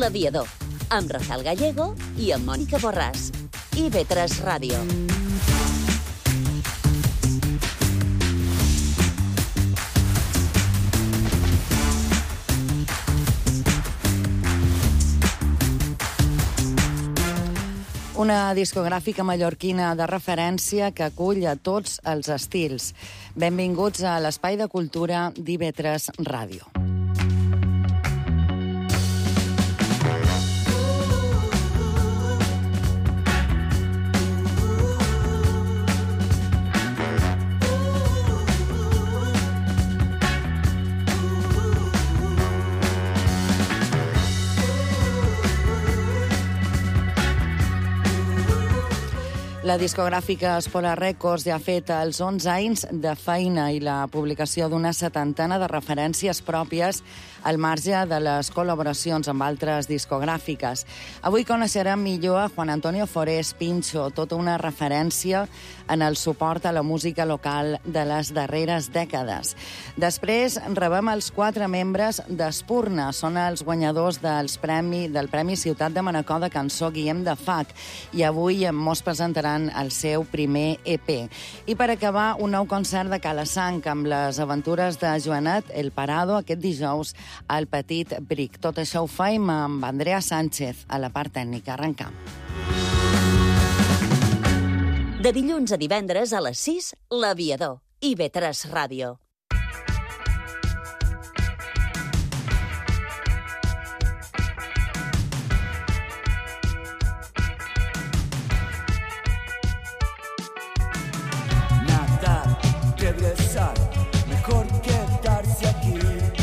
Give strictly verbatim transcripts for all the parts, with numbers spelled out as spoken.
L'Aviador, amb Rafael Gallego i amb Mònica Borràs. I ve tres Ràdio. Una discogràfica mallorquina de referència que acull a tots els estils. Benvinguts a l'Espai de Cultura d'I V tres Ràdio. La discogràfica Espora Records ja ha fet els onze anys de feina i la publicació d'una setantena de referències pròpies al marge de les col·laboracions amb altres discogràfiques. Avui coneixerem millor a Juan Antonio Forés Pincho, tota una referència en el suport a la música local de les darreres dècades. Després rebem els quatre membres d'Espurna. Són els guanyadors dels premi, del Premi Ciutat de Manacor de Cançó Guillem de Fac i avui mos presentaran el seu primer E P. I per acabar, un nou concert de Calasanc amb les aventures de Joanet El Parado aquest dijous al Petit Bric. Tot això ho faim amb Andrea Sánchez a la part tècnica. Arrencam. De dilluns a divendres a les sis, L'Aviador. I ve tres Ràdio. Regresar, mejor quedarse aquí.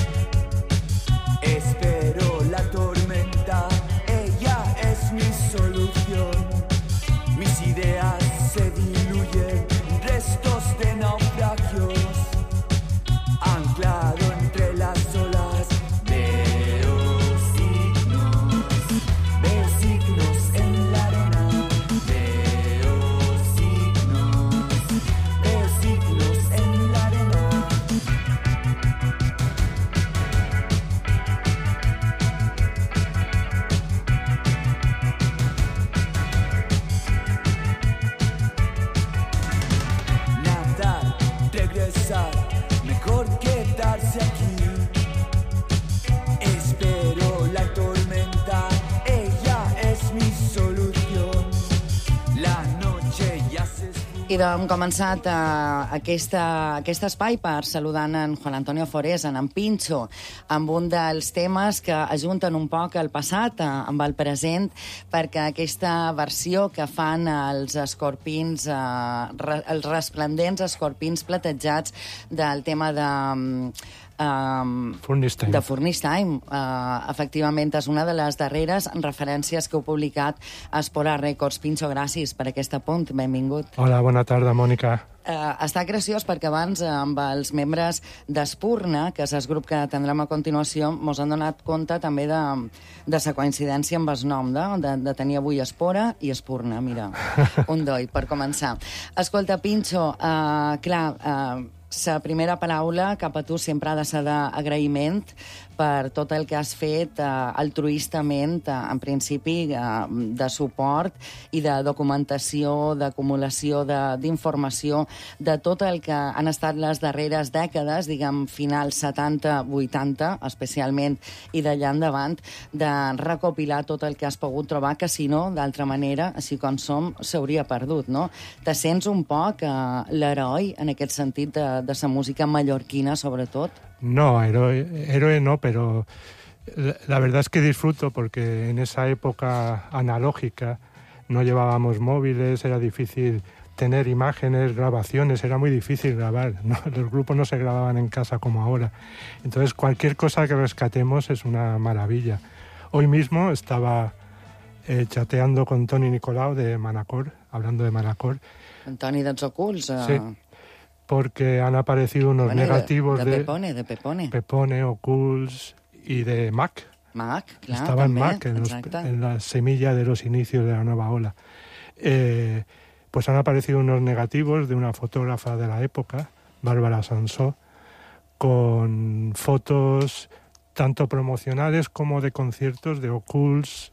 Espero la tormenta, ella es mi solución. Mis ideas se diluyen, restos de naufragios. Anclado entre las olas, veo signos, veo signos en la arena. Veo signos, veo signos en la arena. Nadar, regresar, mejor quedarse aquí. Espero la tormenta, ella es mi solución. La noche ya se esfuma. I doncs hem començat uh, aquesta, aquest espai per saludant en Juan Antonio Forés, en en Pincho, amb un dels temes que ajunten un poc el passat uh, amb el present, perquè aquesta versió que fan els escorpins, uh, re, els resplendents escorpins platejats del tema de... Um, Um, Furnace Time. de Furnace Time. Uh, efectivament, és una de les darreres referències que heu publicat a Espora Records. Pincho, gràcies per aquest apunt. Benvingut. Hola, bona tarda, Mònica. Uh, està graciós perquè abans, uh, amb els membres d'Espurna, que és el grup que tindrem a continuació, mos han donat compte també de, de la coincidència amb el nom, de, de, de tenir avui Espora i Espurna. Mira, un doi, per començar. Escolta, Pincho, uh, clar... Uh, la primera paraula cap a tu sempre ha de ser d'agraïment per tot el que has fet eh, altruistament, eh, en principi, eh, de suport i de documentació, d'acumulació d'informació, de, de tot el que han estat les darreres dècades, diguem, final setanta vuitanta, especialment, i d'allà endavant, de recopilar tot el que has pogut trobar, que si no, d'altra manera, així com som, s'hauria perdut, no? Te sents un poc eh, l'heroi, en aquest sentit, de, de la música mallorquina, sobretot? No, héroe, héroe no, pero la, la verdad es que disfruto porque en esa época analógica no llevábamos móviles, era difícil tener imágenes, grabaciones, era muy difícil grabar, ¿no? Los grupos no se grababan en casa como ahora. Entonces cualquier cosa que rescatemos es una maravilla. Hoy mismo estaba eh, chateando con Toni Nicolau de Manacor, hablando de Manacor. Toni dels Ocults. Uh... Sí. Porque han aparecido unos bueno, negativos de, de... de Pepone, de Pepone. Pepone, Ocults y de Mac. Mac, claro. Estaba en también, Mac, en, los, en la semilla de los inicios de la nueva ola. Eh, pues han aparecido unos negativos de una fotógrafa de la época, Bárbara Sansó, con fotos tanto promocionales como de conciertos de Occults,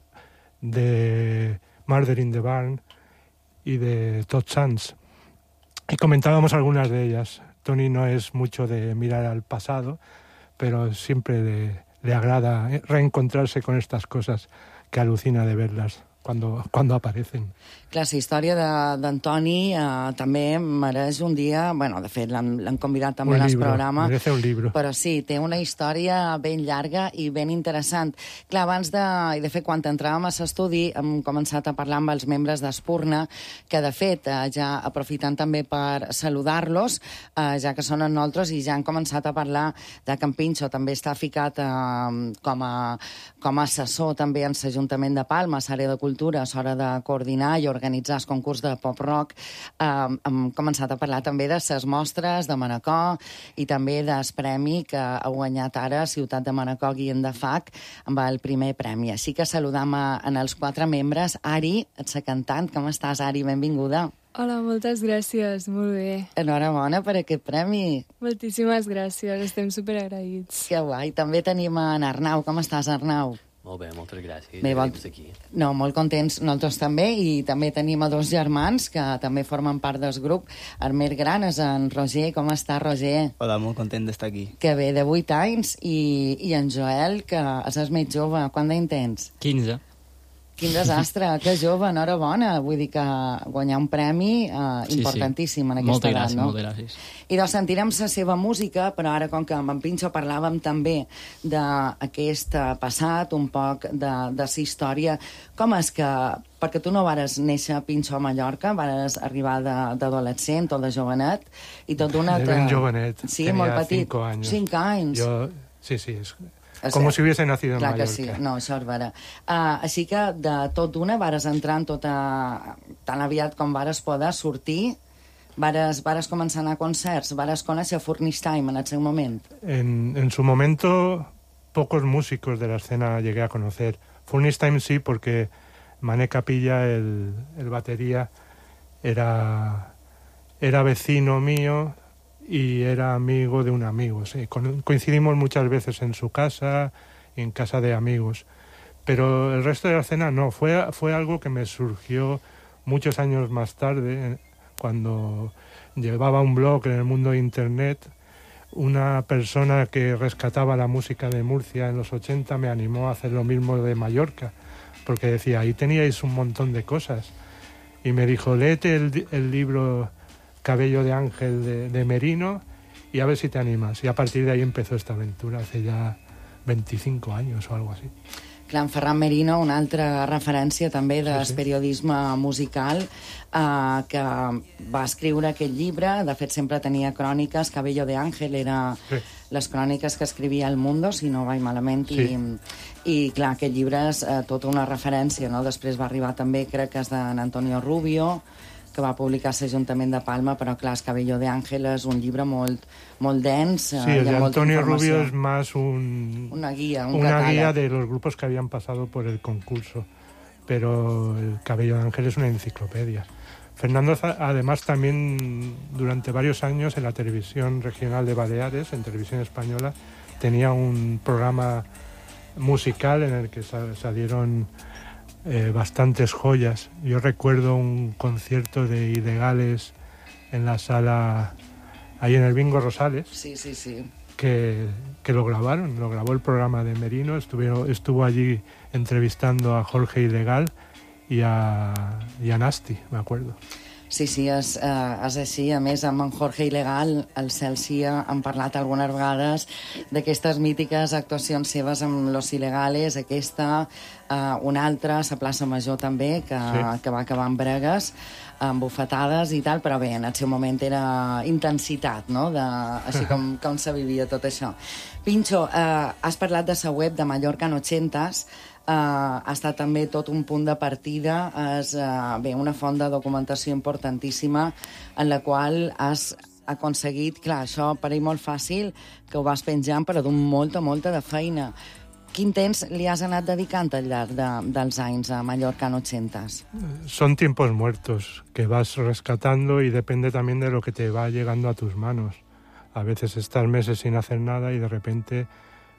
de Murder in the Barn y de Todd Sands. Y comentábamos algunas de ellas. Tony no es mucho de mirar al pasado, pero siempre le, le agrada reencontrarse con estas cosas que alucina de verlas cuando, cuando aparecen. Clar, la història d'Antoni eh, també mereix un dia... Bueno, de fet, l'han convidat també al programa. Merece un libro. Però sí, té una història ben llarga i ben interessant. Clar, abans de... I de fet, quan entràvem a l'estudi, hem començat a parlar amb els membres d'Espurna, que de fet, eh, ja aprofitant també per saludar-los, eh, ja que són amb nosaltres, i ja han començat a parlar de que en Pinxo també està ficat eh, com, a, com a assessor també en l'Ajuntament de Palma, a l'àrea de cultura, a l'hora de coordinar i organitzar el concurs de pop-rock. Eh, hem començat a parlar també de les mostres de Manacor i també del premi que ha guanyat ara Ciutat de Manacor Guillem de Fac amb el primer premi. Així que saludam a, en els quatre membres. Ari, ets la cantant. Com estàs, Ari? Benvinguda. Hola, moltes gràcies, molt bé. Enhorabona per aquest premi. Moltíssimes gràcies, estem superagraïts. Que guai. També tenim en Arnau. Com estàs, Arnau? Molt bé, moltes gràcies. Bé, bon... aquí. No, molt contents nosaltres també, i també tenim a dos germans que també formen part del grup. El més gran és en Roger. Com està, Roger? Hola, molt content d'estar aquí. Que ve de vuit anys, i, i en Joel, que és el més jove. Quant d'any tens? quinze. Quin desastre, que jove, enhorabona. Vull dir que guanyar un premi eh, importantíssim sí, sí. en aquesta molta edat, gràcies, no? Moltes gràcies. I doncs sentirem la seva música, però ara, com que amb en Pinxo parlàvem també d'aquest passat, un poc de, de la història, com és que... Perquè tu no vares néixer a Pinxo a Mallorca, vares arribar d'adolescent o de jovenet, i tot d'una... De ben jovenet, sí, tenia molt petit. cinco anys. Cinc anys. Jo, sí, sí, és... O Com sigui, si hubiese nacido en clar Mallorca. Que sí, no, això és vera. Uh, així que de tot d'una vares entrar en tota... tan aviat com vares poder sortir, vares, vares començar a anar a concerts, vares conèixer Furnish Time en el seu moment. En, en su momento, pocos músicos de la escena llegué a conocer. Furnish Time sí, porque Mané Capilla, el, el batería, era, era vecino mío y era amigo de un amigo. Sí. Con, coincidimos muchas veces en su casa y en casa de amigos. Pero el resto de la escena no. Fue, fue algo que me surgió muchos años más tarde, cuando llevaba un blog en el mundo de Internet. Una persona que rescataba la música de Murcia en los ochenta me animó a hacer lo mismo de Mallorca, porque decía, ahí teníais un montón de cosas. Y me dijo, léete el, el libro Cabello de Ángel de, de Merino y a ver si te animas. Y a partir de ahí empezó esta aventura, hace ya veinticinco años o algo así. Clar, en Ferran Merino, una altra referència també del sí, sí. periodisme musical, eh, que va escriure aquest llibre. De fet, sempre tenia cròniques. Cabello de Ángel era sí. les cròniques que escrivia El Mundo, si no vaig malament, sí. i, i clar, aquest llibre és eh, tota una referència, no? Després va arribar també, crec que és d'en Antonio Rubio, que va publicar l'Ajuntament de Palma, però clar, el Cabello de Ángel és un llibre molt, molt dens. Sí, el de Antonio Rubio es más un, una guía, un una catàleg. guía de los grupos que habían pasado por el concurso, pero el Cabello de Ángel es una enciclopedia. Fernando, además, también durante varios años en la televisión regional de Baleares, en televisión española, tenía un programa musical en el que salieron Eh, bastantes joyas. Yo recuerdo un concierto de Ilegales en la sala, ahí en el Bingo Rosales, sí, sí, sí. Que, que lo grabaron, lo grabó el programa de Merino, estuvieron, estuvo allí entrevistando a Jorge Ilegal y a, y a Nasty, me acuerdo. Sí, sí, és, eh, és així. A més, amb en Jorge Ilegal, el Celsi, han parlat algunes vegades d'aquestes mítiques actuacions seves amb Los Ilegales, aquesta, eh, una altra, a la plaça Major també, que, sí. que va acabar amb bregues, amb bufetades i tal, però bé, en el seu moment era intensitat, no?, de, així com, com se vivia tot això. Pinxo, eh, has parlat de la web de Mallorca en ochentas, Uh, ha estat també tot un punt de partida, és uh, bé, una font de documentació importantíssima en la qual has aconseguit, clar, això pareix molt fàcil, que ho vas penjant, però d'un molta, molta de feina. Quin temps li has anat dedicant al llarg de, dels anys a Mallorca en ochentas? Son tiempos muertos que vas rescatando y depende también de lo que te va llegando a tus manos. A veces estás meses sin hacer nada y de repente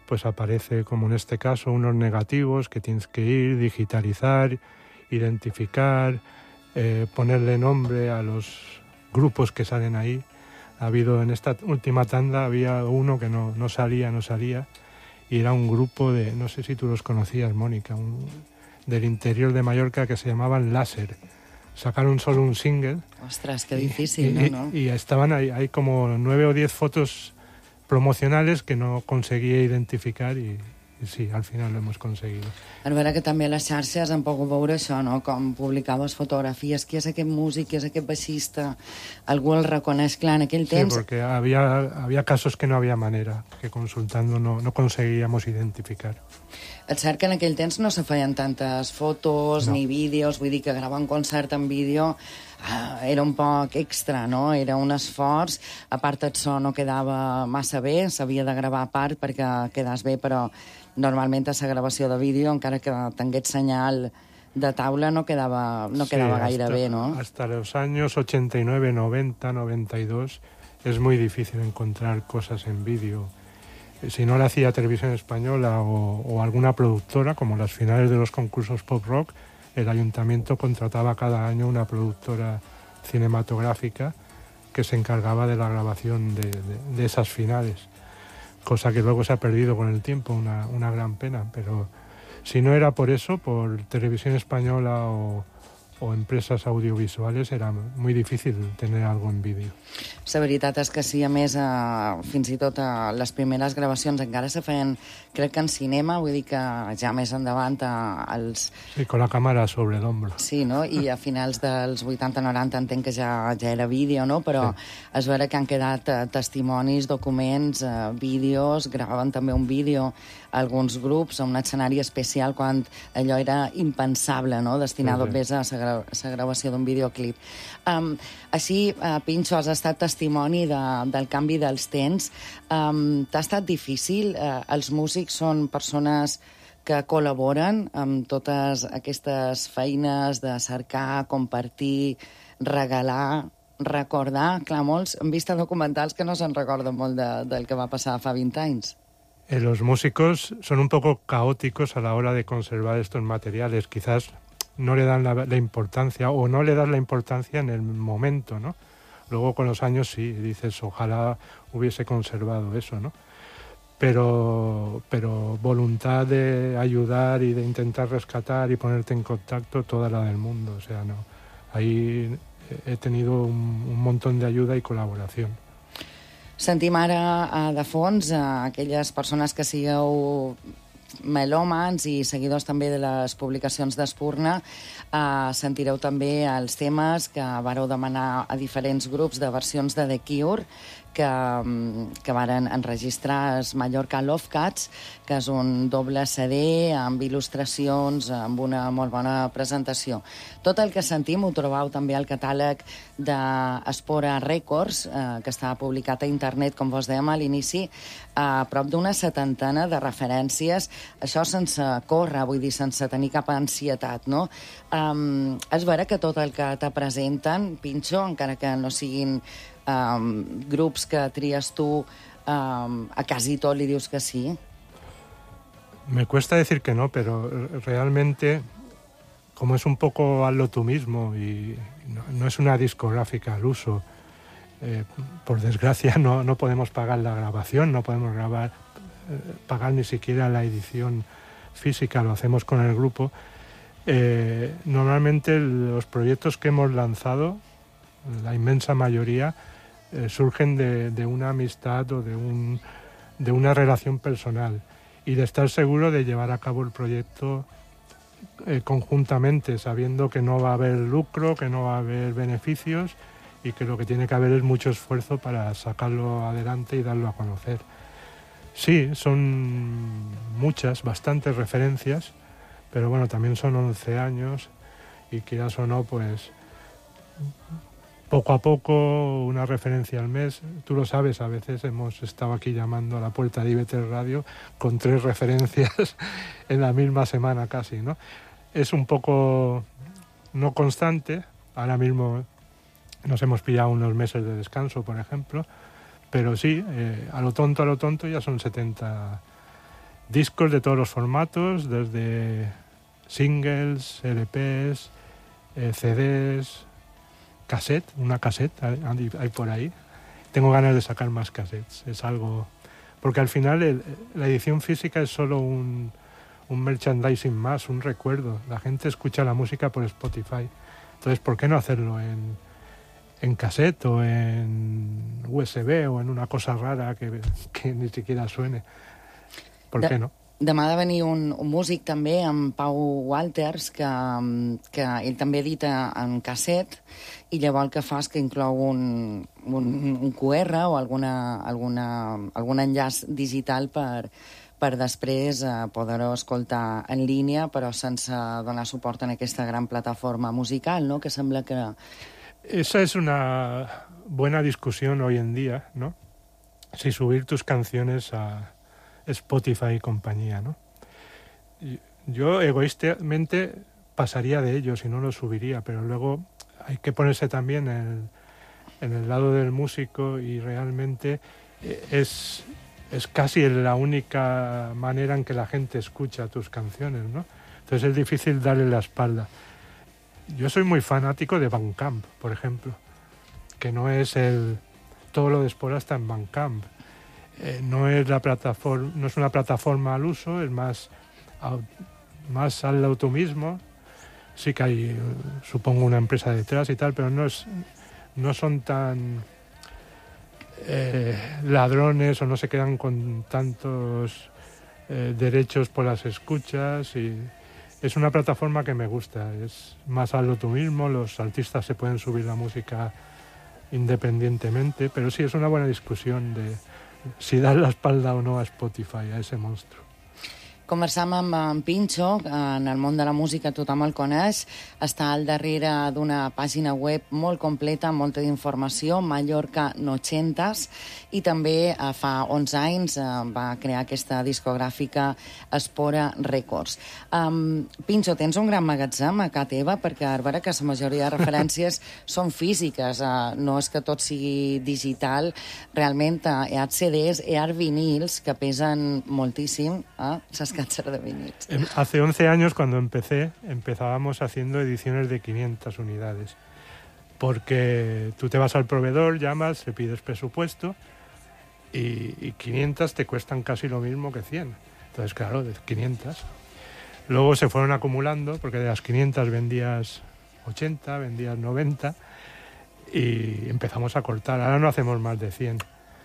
pues aparece, como en este caso, unos negativos que tienes que ir, digitalizar, identificar, eh, ponerle nombre a los grupos que salen ahí. Ha habido, en esta última tanda, había uno que no, no salía, no salía, y era un grupo de, no sé si tú los conocías, Mónica, un, del interior de Mallorca, que se llamaban Láser. Sacaron solo un single. Ostras, qué difícil, y, ¿no? Y, y estaban ahí, hay como nueve o diez fotos promocionales que no conseguia identificar i, i sí, al final ho hemos conseguido. A veure que també a les xarxes hem pogut veure això, no? Com publicaves fotografies, qui és aquest músic, qui és aquest baixista, algú el reconeix, clar, en aquell temps... Sí, porque había, había casos que no había manera, que consultando no, no conseguíamos identificar. És cert que en aquell temps no se feien tantes fotos no. ni vídeos, vull dir que gravar un concert en vídeo ah, era un poc extra, no? Era un esforç, a part el so no quedava massa bé, s'havia de gravar a part perquè quedés bé, però normalment a la gravació de vídeo, encara que tingués senyal de taula, no quedava, no quedava sí, gaire hasta, bé, ¿no? Hasta los años ochenta y nueve, noventa, noventa y dos es muy difícil encontrar cosas en vídeo. Si no lo hacía Televisión Española o, o alguna productora, como las finales de los concursos pop rock, el ayuntamiento contrataba cada año una productora cinematográfica que se encargaba de la grabación de, de, de esas finales, cosa que luego se ha perdido con el tiempo, una, una gran pena. Pero si no era por eso, por Televisión Española o, o empresas audiovisuales, era muy difícil tener algo en vídeo. La veritat és que sí, a més, eh, fins i tot eh, les primeres gravacions encara se feien, crec que en cinema, vull dir que ja més endavant eh, els... Sí, con la cámara sobre el hombro. Sí, no? I a finals dels vuitanta noranta entenc que ja, ja era vídeo, no? Però sí. És vera que han quedat eh, testimonis, documents, eh, vídeos, gravaven també un vídeo a alguns grups, a un escenari especial, quan allò era impensable, no? Destinar sí, sí. Només a la gra gravació d'un videoclip. Um, així, uh, Pinxo, has estat testimoni de, del canvi dels temps. Um, T'ha estat difícil? Uh, els músics són persones que col·laboren amb totes aquestes feines de cercar, compartir, regalar, recordar. Clar, molts han vist documentals que no se'n recorden molt de, del que va passar fa vint anys. Eh, los músicos son un poco caóticos a la hora de conservar estos materiales. Quizás no le dan la, la importancia o no le das la importancia en el momento, ¿no? Luego con los años sí, dices, ojalá hubiese conservado eso, ¿no? Pero, pero voluntad de ayudar y de intentar rescatar y ponerte en contacto, toda la del mundo. O sea, no. Ahí he tenido un, un montón de ayuda y colaboración. Sentim ara de fons a aquelles persones que sigueu melòmans i seguidors també de les publicacions d'Espurna. Uh, sentireu també els temes que vareu demanar a diferents grups de versions de The Cure que, que varen enregistrar els Mallorca Love Cats, que és un doble C D amb il·lustracions, amb una molt bona presentació. Tot el que sentim ho trobeu també al catàleg d'Espora Records, eh, que està publicat a internet, com vos dèiem a l'inici, a prop d'una setantena de referències, això sense córrer, vull dir, sense tenir cap ansietat, no? Um, és vera que tot el que te presenten, Pinxo, encara que no siguin um, grups que tries tu, um, a quasi tot li dius que sí? Me cuesta decir que no, pero realmente, como es un poco hazlo tú mismo y no, no es una discográfica al uso, eh, por desgracia no, no podemos pagar la grabación, no podemos grabar, eh, pagar ni siquiera la edición física, lo hacemos con el grupo. Eh, normalmente los proyectos que hemos lanzado, la inmensa mayoría, eh, surgen de, de una amistad o de, un, de una relación personal y de estar seguro de llevar a cabo el proyecto eh, conjuntamente, sabiendo que no va a haber lucro, que no va a haber beneficios y que lo que tiene que haber es mucho esfuerzo para sacarlo adelante y darlo a conocer. Sí, son muchas, bastantes referencias, pero bueno, también son once años y quieras o no, pues poco a poco, una referencia al mes. Tú lo sabes, a veces hemos estado aquí llamando a la puerta de I B tres Radio con tres referencias en la misma semana casi, ¿no? Es un poco no constante, ahora mismo nos hemos pillado unos meses de descanso, por ejemplo, pero sí, eh, a lo tonto, a lo tonto ya son setenta discos de todos los formatos, desde singles, L Ps, eh, C Ds, cassette, una cassette hay, hay por ahí. Tengo ganas de sacar más cassettes, es algo... Porque al final el, la edición física es solo un, un merchandising más, un recuerdo. La gente escucha la música por Spotify. Entonces, ¿por qué no hacerlo en, en cassette o en U S B o en una cosa rara que, que ni siquiera suene? ¿Por de, qué no? Demà ha de venir un, un músic també, en Pau Walters, que, que ell també edita en casset, i llavors el que fa és que inclou un, un, un Q R o alguna, alguna, algun enllaç digital per, per després eh, poder-ho escoltar en línia, però sense donar suport en aquesta gran plataforma musical, ¿no? Que sembla que... Esa es una buena discusión hoy en día, ¿no? Si subir tus canciones a Spotify y compañía, ¿no? Yo egoístamente pasaría de ellos y no lo subiría, pero luego hay que ponerse también en el, en el lado del músico y realmente es, es casi la única manera en que la gente escucha tus canciones, ¿no? Entonces es difícil darle la espalda. Yo soy muy fanático de Bandcamp, por ejemplo, que no es el... Todo lo de Espora está en Bandcamp. Eh, no es la plataforma, no es una plataforma al uso, es más, au, más al auto mismo. Sí que hay, supongo, una empresa detrás y tal, pero no es, no son tan eh, ladrones o no se quedan con tantos eh, derechos por las escuchas. Y es una plataforma que me gusta, es más al auto mismo, los artistas se pueden subir la música independientemente, pero sí es una buena discusión de si dar la espalda o no a Spotify, a ese monstruo. Conversam amb en Pincho, en el món de la música tothom el coneix, està al darrere d'una pàgina web molt completa, amb molta d'informació, Mallorca Nochentas, i també eh, fa onze anys eh, va crear aquesta discogràfica Espora Records. Um, Pincho, tens un gran magatzem a casa teva, perquè a veure que la majoria de referències són físiques, uh, no és que tot sigui digital, realment uh, hi ha C Ds, hi ha vinils que pesen moltíssim, eh? Saps de vinilos. Hace once años, cuando empecé, empezábamos haciendo ediciones de quinientas unidades. Porque tú te vas al proveedor, llamas, le pides presupuesto y, y quinientas te cuestan casi lo mismo que cien. Entonces, claro, de quinientas. Luego se fueron acumulando, porque de las quinientas vendías ochenta, vendías noventa y empezamos a cortar. Ahora no hacemos más de cien.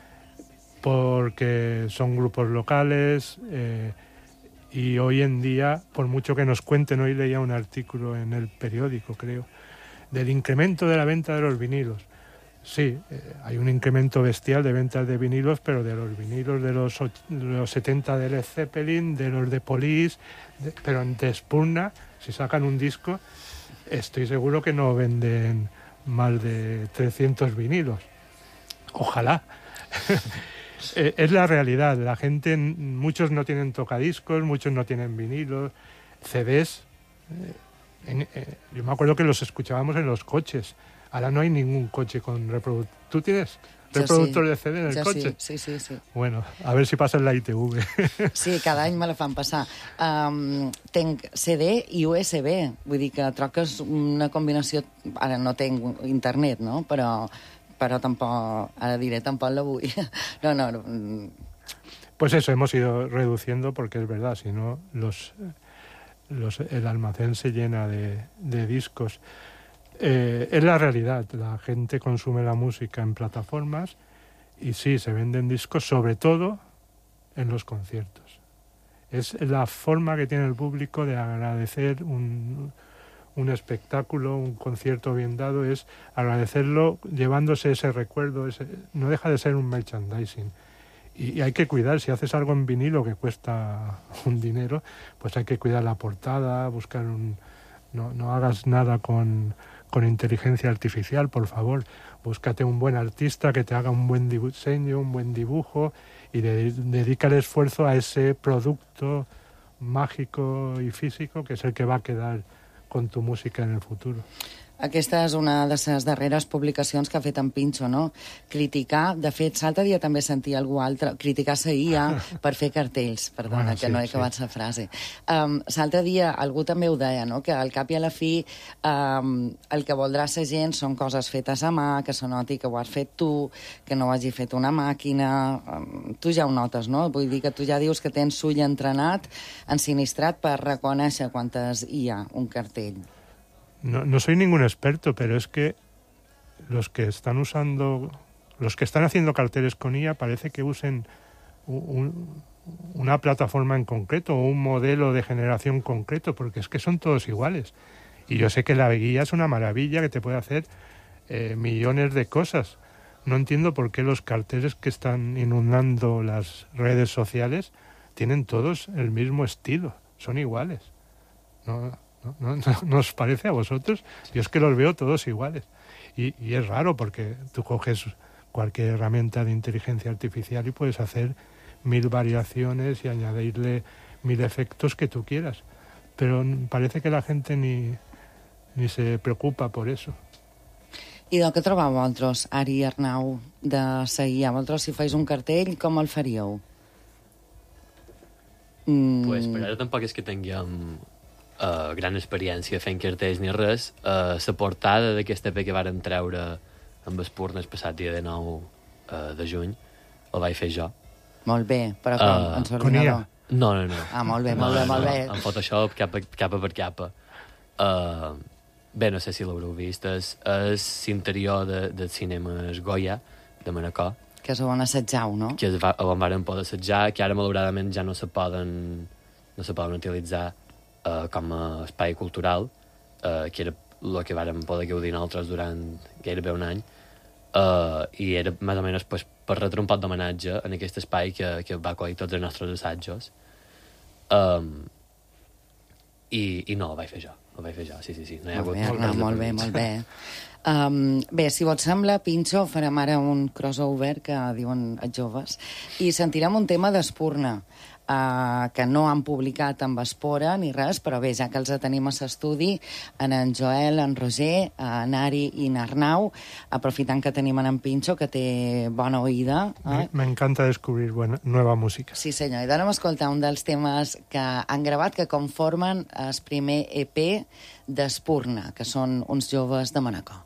Porque son grupos locales... Eh, Y hoy en día, por mucho que nos cuenten, hoy leía un artículo en el periódico, creo, del incremento de la venta de los vinilos. Sí, eh, hay un incremento bestial de ventas de vinilos, pero de los vinilos de los, de los setenta de Led Zeppelin, de los de Police, de, pero en Espurna, si sacan un disco, estoy seguro que no venden más de trescientos vinilos. Ojalá. Eh, es la realidad, la gente, muchos no tienen tocadiscos, muchos no tienen vinilos, C Ds. Eh, en, eh, yo me acuerdo que los escuchábamos en los coches. Ahora no hay ningún coche con reproductor. ¿Tú tienes reproductor sí. de C D en el jo coche? Sí, sí, sí, sí. Bueno, a ver si pasa en la I T V. Sí, cada any me la fan passar. Um, tenc C D i U S B, vull dir que troc que és una combinació... Ara no tenc internet, no?, però... pero tampoco, ahora diré, tampoco lo voy. No, no, no. Pues eso, hemos ido reduciendo porque es verdad, si no, los, los, el almacén se llena de, de discos. Eh, es la realidad, la gente consume la música en plataformas y sí, se venden discos, sobre todo en los conciertos. Es la forma que tiene el público de agradecer un... un espectáculo, un concierto bien dado, es agradecerlo llevándose ese recuerdo, ese, no deja de ser un merchandising. Y, y hay que cuidar, si haces algo en vinilo que cuesta un dinero, pues hay que cuidar la portada, buscar un... No, no hagas nada con, con inteligencia artificial, por favor. Búscate un buen artista que te haga un buen diseño, un buen dibujo y de, dedica el esfuerzo a ese producto mágico y físico que es el que va a quedar con tu música en el futuro. Aquesta és una de les darreres publicacions que ha fet en Pinxo, no? Criticar, de fet, l'altre dia també sentia algú altre, criticar la I A per fer cartells, perdona, bueno, sí, que no he acabat la sí. frase. Um, l'altre dia algú també ho deia, no? Que al cap i a la fi um, el que voldrà la gent són coses fetes a mà, que se noti que ho has fet tu, que no ho hagi fet una màquina. Um, tu ja ho notes, no? Vull dir que tu ja dius que tens ull entrenat, ensinistrat per reconèixer quantes hi ha un cartell. No, no soy ningún experto, pero es que los que están usando, los que están haciendo carteles con I A parece que usen un, una plataforma en concreto o un modelo de generación concreto, porque es que son todos iguales. Y yo sé que la guía es una maravilla que te puede hacer eh, millones de cosas. No entiendo por qué los carteles que están inundando las redes sociales tienen todos el mismo estilo, son iguales. No... ¿No, no, no, ¿No os parece a vosotros? Yo es que los veo todos iguales. Y, y es raro porque tú coges cualquier herramienta de inteligencia artificial y puedes hacer mil variaciones y añadirle mil efectos que tú quieras. Pero parece que la gente ni, ni se preocupa por eso. I del que trobeu vosaltres, Ari i Arnau, de seguir? Vosaltres, si fais un cartell, com el faríeu? Mm. Pues per ara tampoc és que tinguem Uh, gran experiència fent cartells ni res. Uh, la portada d'aquesta E P que vàrem treure amb Espurna el passat dia de nou uh, de juny el vaig fer jo. Molt bé, però com? Uh, en l'ordinador? No, no, no. Ah, molt bé, molt no, bé, molt no, bé. En Photoshop, capa, capa per capa. Uh, bé, no sé si l'haureu vist. És, és l'interior de, del cinema Goya, de Manacor. Que és on assajau, no? Que va, on varen poder assajar, que ara malauradament ja no se poden, no se poden utilitzar Uh, com a espai cultural, uh, que era el que vàrem poder gaudir nosaltres durant gairebé un any, uh, i era més o menys pues, per retre un pot d'homenatge en aquest espai que, que va acollir tots els nostres assajos. Um, i, I no, el vaig fer jo. El vaig fer jo, sí, sí, sí. No hi ha molt bé, Arnau, molt bé, molt bé. Um, bé, si vos sembla, Pinxo, farem ara un crossover, que diuen els joves, i sentirem un tema d'Espurna, Uh, que no han publicat amb Espora ni res, però bé, ja que els tenim a l'estudi, en en Joel, en Roger, en Ari i en Arnau, aprofitant que tenim en en Pinxo, que té bona oïda. Eh? Me, me encanta descobrir buena, nueva música. Sí, senyor, i d'anem a escoltar un dels temes que han gravat, que conformen el primer E P d'Espurna, que són uns joves de Manacor.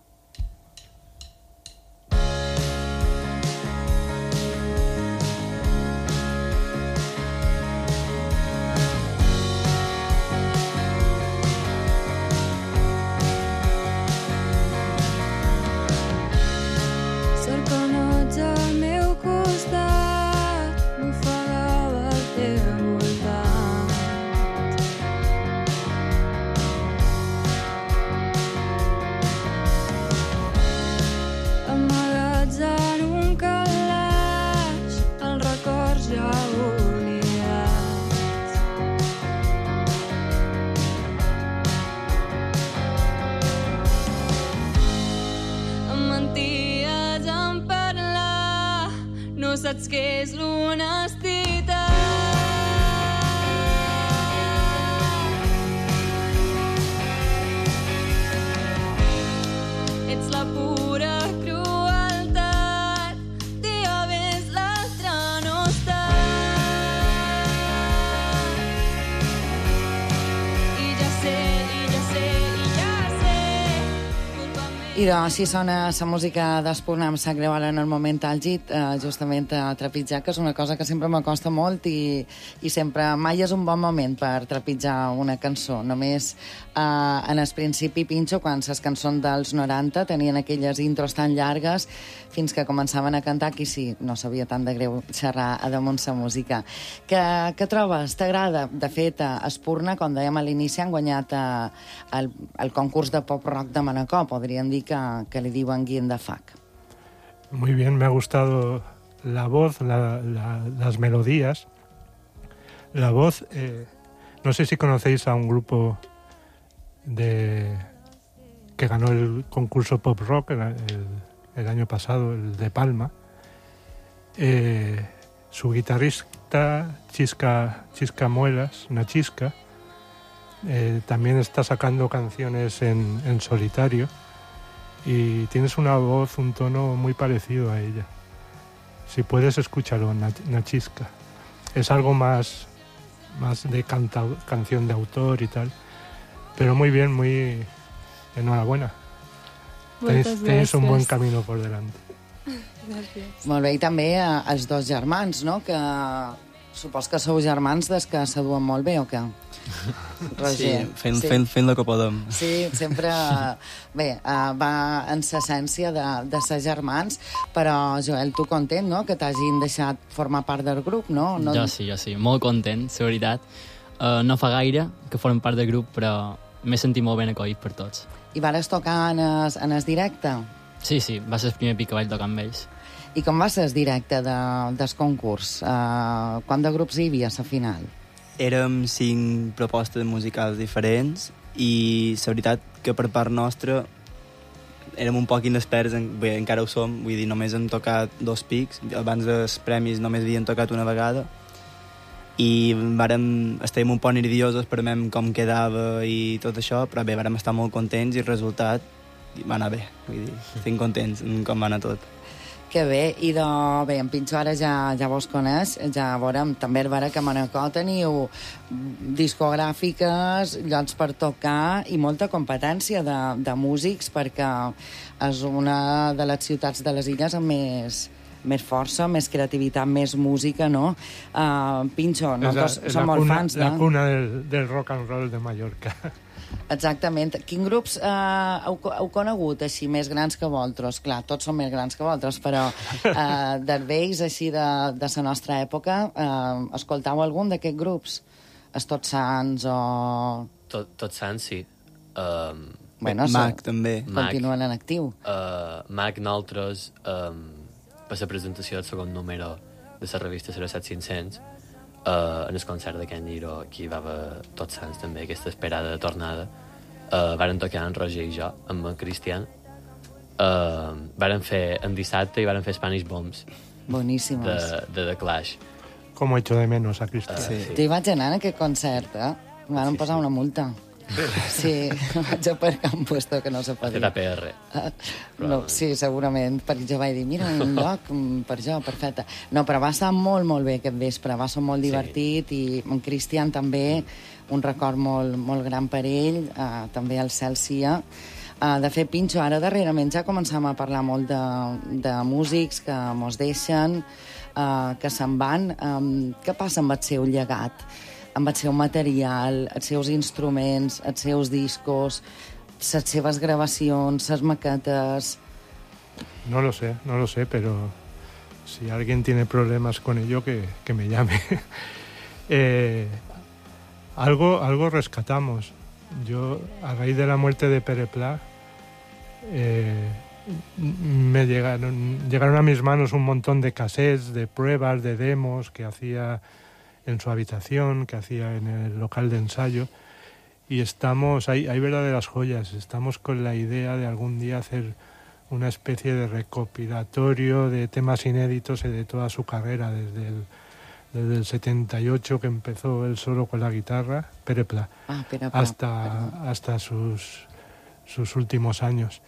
Saps què és l'honestitat? Ets la pura crueltat, dia ves l'altre no està. I ja sé, i ja sé, i ja sé. I doncs, així sona la música d'Espurna, em sap greu ara en el moment àlgid, eh, justament a trepitjar, que és una cosa que sempre m'acosta molt i, i sempre, mai és un bon moment per trepitjar una cançó. Només eh, en el principi, Pinxo, quan les cançons dels noranta tenien aquelles intros tan llargues fins que començaven a cantar, aquí sí, no sabia tant de greu xerrar a damunt la música. Que, que trobes? T'agrada? De fet, a Espurna, com dèiem a l'inici, han guanyat eh, el, el concurs de pop-rock de Manacor, podríem dir que, que li diuen Guillem de Fac. Muy bien, me ha gustado la voz, la, la, las melodías. La voz, eh, no sé si conocéis a un grupo de que ganó el concurso Pop Rock el, el, el año pasado, el de Palma. Eh, su guitarrista, Chisca, Chisca Muelas, una Chisca, eh, también está sacando canciones en, en solitario. y tienes una voz, un tono muy parecido a ella. Si puedes, escúchalo, Nach- Nachisca. Es algo más, más de canta, canción de autor y tal, pero muy bien, muy enhorabuena. Tenéis, Moltes tenéis un buen gràcies. camino por delante. Gràcies. Molt bé, i també eh, els dos germans, no? Que supos que sou germans des que s'aduen molt bé, o què? Sí, fent, sí. fent, fent el que podem. Sí, sempre... Bé, uh, va en s'essència de, de ser germans, però, Joel, tu content, no?, que t'hagin deixat formar part del grup, no? no... Jo sí, jo sí, molt content, la veritat. Uh, no fa gaire que formem part del grup, però m'he sentit molt ben acollit per tots. I vares tocar en es, en es directe? Sí, sí, va ser el primer pic que vaig tocar amb ells. I com va ser el directe de, del concurs? Uh, quant de grups hi havia a la final? Érem cinc propostes musicals diferents i la veritat que per part nostra érem un poc inexperts, en, bé, encara ho som, vull dir, només hem tocat dos pics, abans dels premis només havien tocat una vegada i vàrem, estàvem un poc nerviosos per veure com quedava i tot això, però bé, vàrem estar molt contents i el resultat va anar bé, vull dir, estem contents en com va anar tot. Que bé, i de... Bé, en Pinxo ara ja, ja vos coneix, ja veurem, també el vera que a Manacor teniu discogràfiques, llocs per tocar i molta competència de, de músics, perquè és una de les ciutats de les illes amb més, més força, més creativitat, més música, no? Uh, Pinxo, nosaltres és la, som molt cuna, fans de... La cuna del, del rock and roll de Mallorca. Exactament. Quins grups eh, heu, heu conegut així més grans que vosaltres? Clar, tots són més grans que vosaltres, però eh, d'hervells així de, de la nostra època, eh, escoltau algun d'aquests grups? Els Tots Sants o... Tot, tot Sants, sí. Um, Bueno, Mac, també. Continuen en actiu. Uh, Mac, nosaltres, um, per la presentació del segon número de la revista zero set cinc-cents, Uh, en el concert d'aquest Niro, aquí va haver Tots Sants també, aquesta esperada tornada. Uh, varen tocar en Roger i jo, amb en Cristian. Uh, varen fer en dissabte i varen fer Spanish Bombs Boníssimes. de, de The Clash. Como echo de menos a Cristian. Uh, Sí. sí. Jo hi vaig anar en aquest concert, eh? Em van Sí, posar sí. una multa. Sí, vaig aparcar un puesto que no se Ha podia. fet A P R. Ah, no, sí, segurament, perquè jo vaig dir, mira, un lloc mm, per jo, perfecte. No, però va estar molt, molt bé aquest vespre, va ser molt Sí. divertit, i en Cristian també, un record molt, molt gran per ell, uh, també el cel sia. Uh, de fet, Pinxo, ara darrerament ja començam a parlar molt de, de músics que mos deixen, uh, que se'n van. Um, què passa amb el seu llegat? Amb el seu material, els seus instruments, els seus discos, les seves gravacions, les maquetes... No lo sé, no lo sé, pero si alguien tiene problemas con ello, que, que me llame. eh, algo, algo rescatamos. Yo, a raíz de la muerte de Pere Pla, eh, me llegaron, llegaron a mis manos un montón de cassettes, de pruebas, de demos que hacía en su habitación, que hacía en el local de ensayo, y estamos, hay, hay verdaderas joyas, estamos con la idea de algún día hacer una especie de recopilatorio de temas inéditos de toda su carrera, desde el, desde el setenta y ocho que empezó él solo con la guitarra, Pere Pla, Ah, Pere Pla, hasta, perdó. hasta sus, sus últimos años.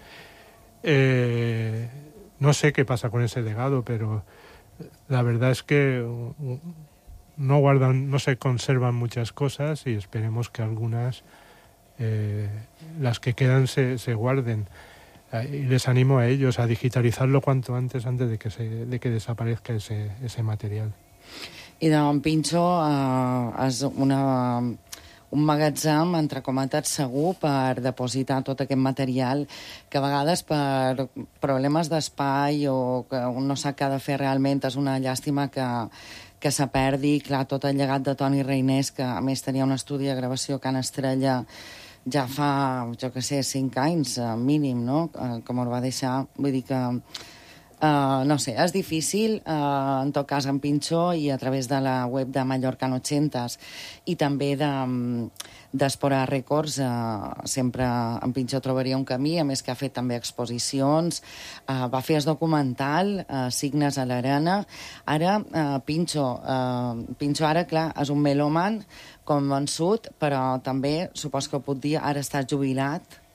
Eh, no sé qué pasa con ese legado, pero la verdad es que uh, no guardan, no se conservan muchas cosas y esperemos que algunas, eh, las que quedan, se, se guarden. Eh, y les animo a ellos a digitalizarlo cuanto antes, antes de que, se, de que desaparezca ese, ese material. I d'en Pinxo eh, és una, un magatzem, entre cometes, segur per depositar tot aquest material que a vegades per problemes d'espai o que un no sap què ha de fer realment és una llàstima que, que se perdi. Clar, tot el llegat de Toni Reinés, que a més tenia un estudi de gravació a Can Estrella ja fa, jo que sé, cinc anys eh, mínim, no?, eh, com ho va deixar. Vull dir que Uh, no sé, és difícil, uh, en tot cas en Pinxo i a través de la web de Mallorca en ochentes i també de, d'Espora Records, uh, sempre en Pinxo trobaria un camí, a més que ha fet també exposicions, uh, va fer el documental uh, Signes a l'Arena. Ara, uh, Pinxo, uh, Pinxo ara, clar, és un melòman convençut, però també, supos que pot dir, ara està jubilat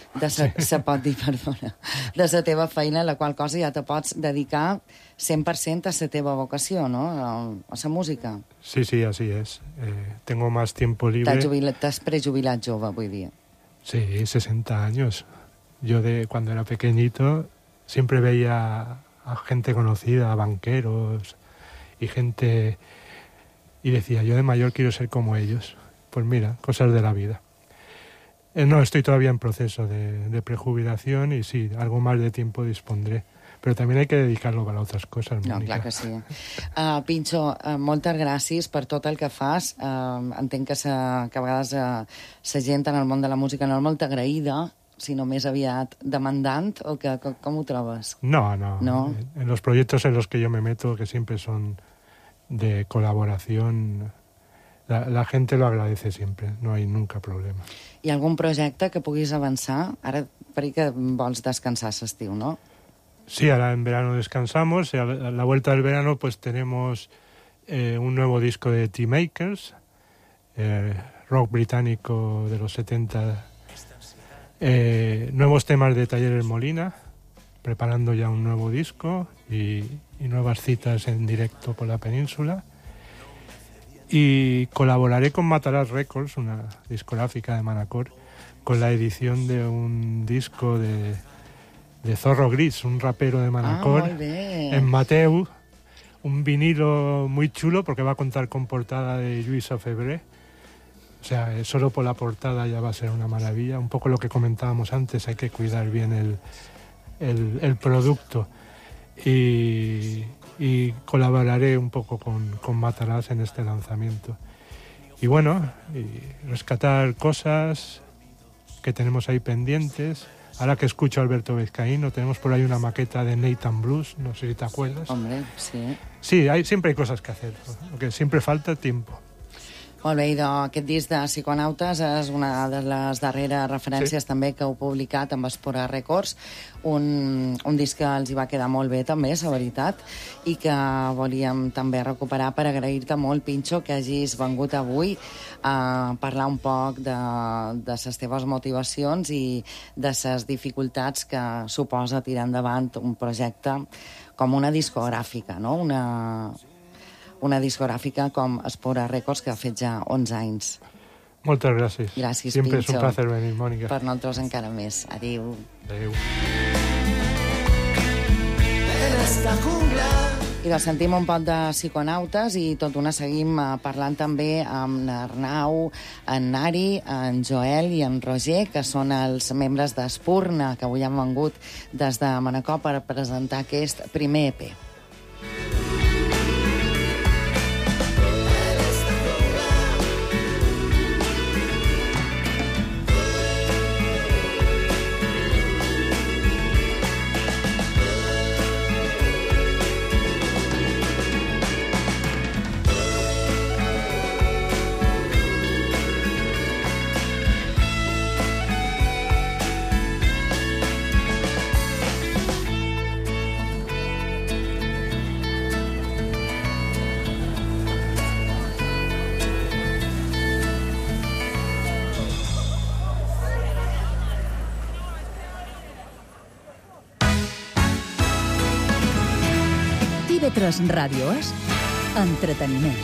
de sa, Sí. se pot dir, perdona, de la teva feina, la qual cosa ja te pots dedicar cent per cent a la teva vocació, ¿no? A la música. Sí, sí, así es. Eh, tengo más tiempo libre. T'has jubilat, t'has prejubilat jove, vull dir. Sí, sesenta años. Yo de cuando era pequeñito siempre veía a gente conocida, a banqueros y gente... Y decía, yo de mayor quiero ser como ellos. Pues mira, cosas de la vida. Eh, no, estoy todavía en proceso de, de prejubilación y sí, algo más de tiempo dispondré. Pero también hay que dedicarlo para otras cosas, No, Mónica. clar que sí. Uh, Pinxo, uh, moltes gràcies per tot el que fas. Uh, entenc que, sa, que a vegades uh, la gent en el món de la música no és molt agraïda, sinó més aviat demandant, o que, com, com ho trobes? No, no, No. En los proyectos en los que yo me meto, que siempre son de colaboración, la, la gente lo agradece siempre, no hay nunca problema. Hi ha algun projecte que puguis avançar? Ara, perquè vols descansar l'estiu, no? Sí, ahora en verano descansamos, y a la a la vuelta del verano pues tenemos eh, un nuevo disco de T-Makers, eh, rock británico de los setenta, eh, nuevos temas de Talleres Molina, preparando ya un nuevo disco y, y nuevas citas en directo por la península. Y colaboraré con Matalas Records, una discográfica de Manacor, con la edición de un disco de, de Zorro Gris, un rapero de Manacor, Ah, molt bé. en Mateu, un vinilo muy chulo porque va a contar con portada de Lluís Febré. O sea, eh, solo por la portada ya va a ser una maravilla. Un poco lo que comentábamos antes, hay que cuidar bien el, el, el producto. Y, y colaboraré un poco con, con Matalas en este lanzamiento. Y bueno, y rescatar cosas que tenemos ahí pendientes. Ahora que escucho a Alberto Vizcaíno, tenemos por ahí una maqueta de Nathan Blues, no sé si te acuerdas. Hombre, sí. Sí, hay, siempre hay cosas que hacer, porque siempre falta tiempo. Molt bé, idò, aquest disc de Psiconautes és una de les darreres referències Sí. també que heu publicat amb Espora Records, un, un disc que els hi va quedar molt bé també, la veritat, i que volíem també recuperar per agrair-te molt, Pinxo, que hagis vengut avui a parlar un poc de, de les teves motivacions i de les dificultats que suposa tirar endavant un projecte com una discogràfica, no? Una, una discogràfica com Espora Records, que ha fet ja onze anys. Moltes gràcies. Gràcies, Siempre es un Pinxo. placer venir, Mónica. Per nosaltres encara més. Adéu. Adéu. I doncs sentim un poc de Psiconautes i tot una seguim eh, parlant també amb l'Arnau, en Nari, en Joel i en Roger, que són els membres d'Espurna, que avui han vengut des de Manacor per presentar aquest primer E P. T V tres Ràdio és entreteniment.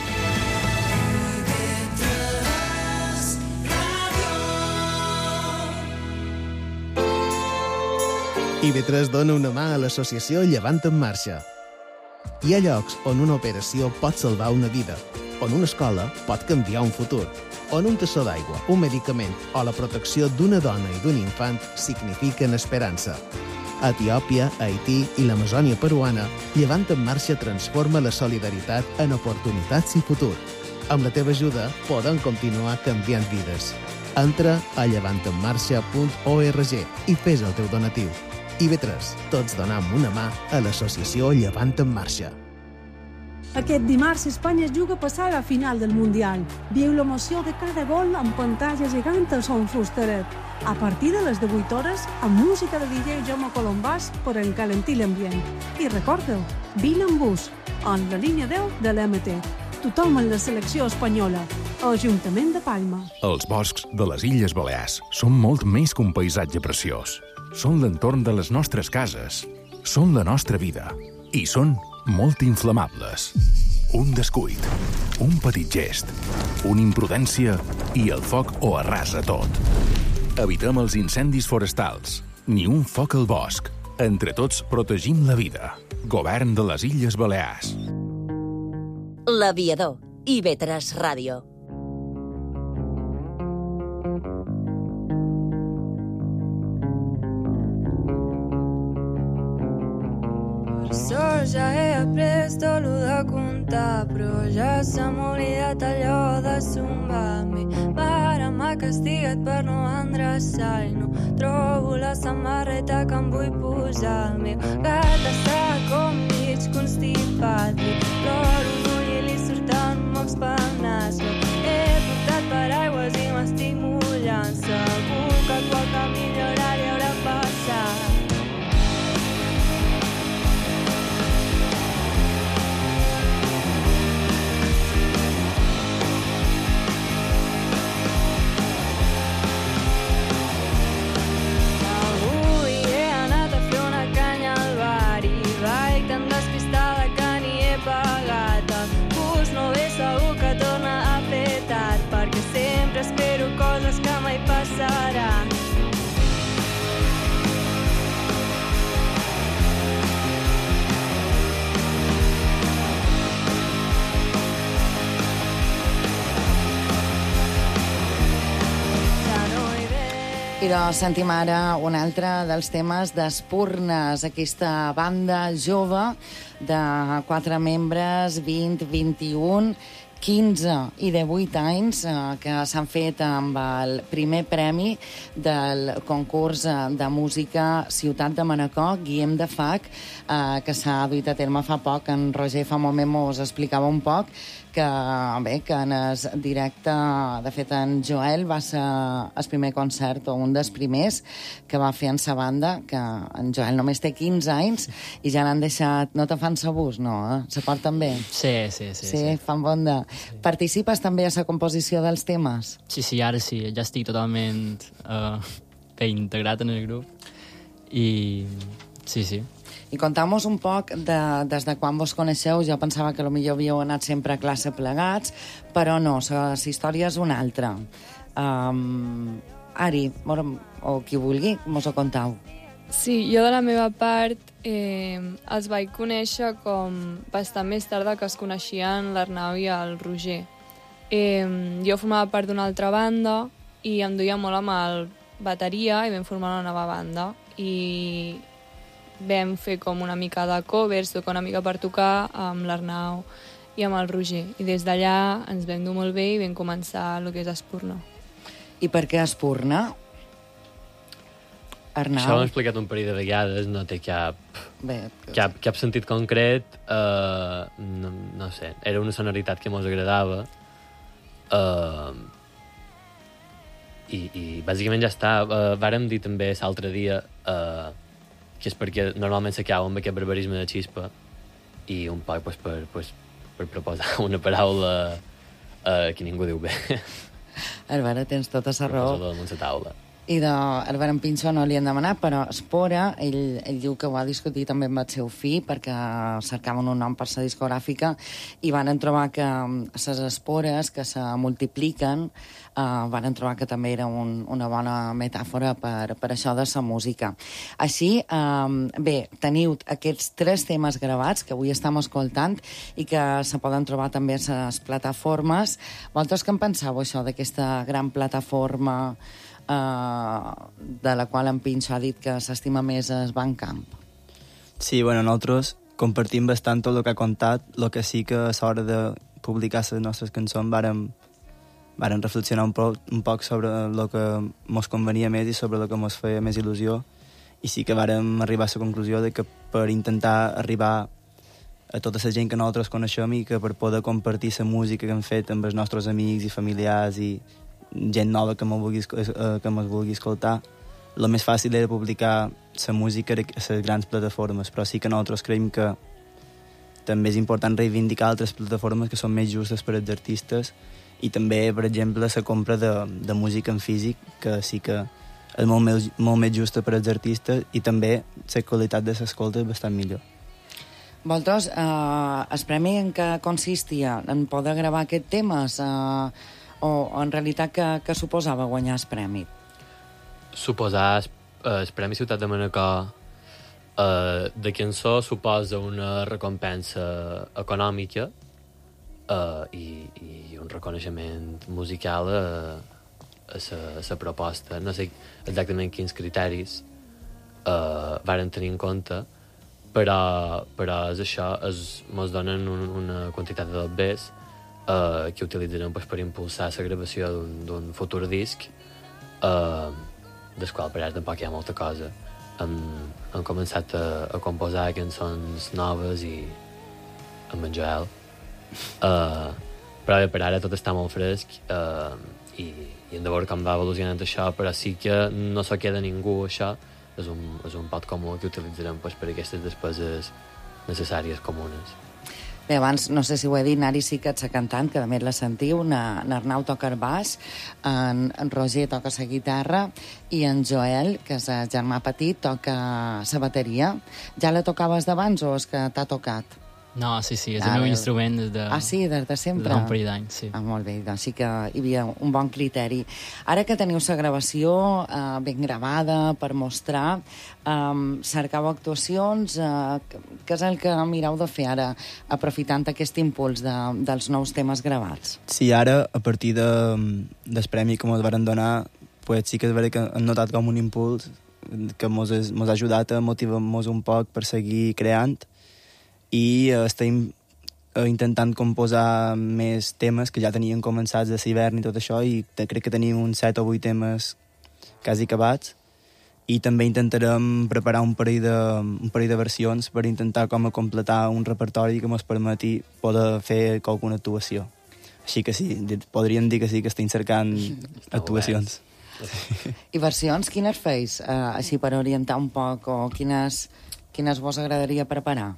I V tres dona una mà a l'associació Llevant en Marxa. Hi ha llocs on una operació pot salvar una vida, on una escola pot canviar un futur, on un tassó d'aigua, un medicament o la protecció d'una dona i d'un infant signifiquen esperança. A Etiòpia, Haití i l'Amazònia peruana, Llevant en Marxa transforma la solidaritat en oportunitats i futur. Amb la teva ajuda, podem continuar canviant vides. Entra a llevant en marxa punt org i fes el teu donatiu. I V tres, tots donam una mà a l'associació Llevant en Marxa. Aquest dimarts Espanya es juga a passar a la final del Mundial. Viu l'emoció de cada gol amb pantalla gegant al Son Fustaret. A partir de les divuit hores, amb música de D J Jaume Colombàs per encalentir l'ambient. I recordeu, vine amb bus, en la línia deu de l'M T. tothom en la selecció espanyola. Ajuntament de Palma. Els boscs de les Illes Balears són molt més que un paisatge preciós. Són l'entorn de les nostres cases. Són la nostra vida. I són molt inflamables. Un descuit, un petit gest, una imprudència i el foc ho arrasa tot. Evitem els incendis forestals. Ni un foc al bosc. Entre tots protegim la vida. Govern de les Illes Balears. L'Aviador. I ve tres Ràdio. Sort ja he après tot lo de comptar, però ja se m'ha oblidat allò de sumar. Mi mare m'ha castigat per no endreçar i no trobo la samarreta que em vull posar. El meu gat està com mig constipat i ploro l'ull i li surten mocs pel nas. No he portat paraigües i m'estic mullant, segur que qualque millor horari haurà passat. Espero coses que mai passaran. I doncs sentim ara un altre dels temes d'Espurnes, aquesta banda jove de quatre membres, vint, vint-i-un, quinze i divuit anys, eh, que s'han fet amb el primer premi del concurs de música Ciutat de Manacor, Guillem de Fac, eh, que s'ha duit a terme fa poc. En Roger fa un moment mos explicava un poc que, bé, que en el directe, de fet, en Joel va ser el primer concert, o un dels primers, que va fer en sa banda, que en Joel només té quinze anys i ja l'han deixat... No te fan sabús, no? Eh? Se porten bé? Sí, sí, sí. Sí, sí. Fan bon de... Sí. Participes també a la composició dels temes? Sí, sí, ara sí. Ja estic totalment uh, bé integrat en el grup. I sí, sí. I contau-nos un poc de, des de quan vos coneixeu. Jo pensava que potser havíeu anat sempre a classe plegats, però no, la història és una altra. Um, Ari, o qui vulgui, mos ho contau. Sí, jo de la meva part eh, els vaig conèixer com bastant més tard que es coneixien l'Arnau i el Roger. Eh, jo formava part d'una altra banda i em duia molt amb el bateria i vam formar una nova banda. I vam fer com una mica de covers, tocar una mica per tocar amb l'Arnau i amb el Roger. I des d'allà ens vam dur molt bé i vam començar el que és Espurna. I per què Espurna? Arnau? Això ho hem explicat un parell de vegades, no té cap, bé, cap, cap sentit concret. Uh, no, no sé, era una sonoritat que mos agradava. Uh, i, I bàsicament ja està. Uh, vàrem dir també l'altre dia uh, que és perquè normalment s'acaba amb aquest barbarisme de xispa i un poc pues, per, pues, per proposar una paraula uh, que ningú diu bé. Ara tens tota la raó. Per posar-la a taula. I d'Albert en Pinxo no li han demanat, però Espora, ell, ell diu que ho ha discutit també amb el seu fill perquè cercaven un nom per la discogràfica i van trobar que les espores que se multipliquen uh, van trobar que també era un, una bona metàfora per, per això de la música. Així, um, bé, teniu aquests tres temes gravats que avui estem escoltant i que se poden trobar també a les plataformes. Vosaltres què en penseu, això, d'aquesta gran plataforma Uh, de la qual en Pinxo ha dit que s'estima més es Bandcamp? Sí, bueno, nosaltres compartim bastant tot el que ha contat, el que sí que a l'hora de publicar les nostres cançons vàrem, vàrem reflexionar un poc, un poc sobre el que mos convenia més i sobre el que mos feia més il·lusió, i sí que vàrem arribar a la conclusió de que per intentar arribar a tota la gent que nosaltres coneixem i que per poder compartir la música que hem fet amb els nostres amics i familiars i gent nova que me'l vulgui, que me'l vulgui escoltar, el més fàcil era publicar la música a les grans plataformes, però sí que nosaltres creiem que també és important reivindicar altres plataformes que són més justes per als artistes i també, per exemple, la compra de, de música en físic, que sí que és molt més, molt més justa per als artistes i també la qualitat de l'escolta és bastant millor. Vosaltres, eh, el premi en què consistia? En poder gravar aquests temes? Eh, o en realitat què, què suposava guanyar el premi? Suposar el Premi Ciutat de Manacor eh, de cançó suposa una recompensa econòmica eh, i, i un reconeixement musical a, a la proposta. No sé exactament quins criteris eh, varen tenir en compte, però, però és això, es, mos donen un, una quantitat de dobbers eh, que utilitzarem pues, per impulsar la gravació d'un futur disc, eh, del qual per ara tampoc hi ha molta cosa. Hem, hem començat a, a composar cançons noves i amb en Joel. Uh, però bé, per ara tot està molt fresc uh, i, i hem de veure com va evolucionant això, però sí que no se queda ningú, això. És un, és un pot comú que utilitzarem pues, per aquestes despeses necessàries comunes. Bé, abans, no sé si ho he dit, Nari sí que ets la cantant, que a més la sentiu, na, en Arnau toca el baix, en, en Roger toca la guitarra i en Joel, que és el germà petit, toca la bateria. Ja la tocaves d'abans o és que t'ha tocat? No, sí, sí, és Ah, el meu bé. instrument des de... Ah, sí, des de sempre? Des d'un parell d'anys, sí. Ah, molt bé, doncs sí que hi havia un bon criteri. Ara que teniu la gravació eh, ben gravada per mostrar, eh, cercau actuacions, eh, què és el que mireu de fer ara, aprofitant aquest impuls de, dels nous temes gravats? Sí, ara, a partir de, del premi que ens van donar, pues sí que és veritat que hem notat com un impuls que ens ha ajudat a motivar-nos un poc per seguir creant i eh, estem eh, intentant composar més temes que ja tenien començats de l'hivern i tot això, i te, crec que tenim uns set o vuit temes quasi acabats, i també intentarem preparar un parell de, un parell de versions per intentar com a completar un repertori que ens permeti poder fer alguna actuació. Així que sí, podríem dir que sí que estem cercant actuacions. I versions, quines feis? Eh, així per orientar un poc, o quines, quines vos agradaria preparar?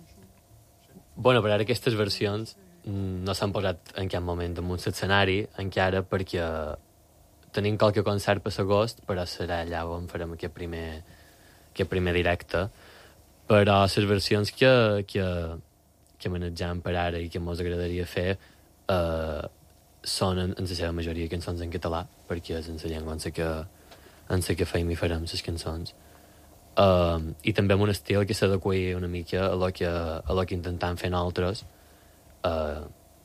Bueno, per ara aquestes versions no s'han posat en cap moment damunt l'escenari encara, perquè tenim qualque concert per l'agost, però serà allà on farem aquest primer, aquest primer directe. Però les versions que, que, que manegem per ara i que ens agradaria fer eh, són en, en la seva majoria cançons en català, perquè és en la llengua en la que, en la que feim i farem les cançons. Uh, i també amb un estil que s'adequi una mica a lo que, a lo que intentem fer nosaltres, uh,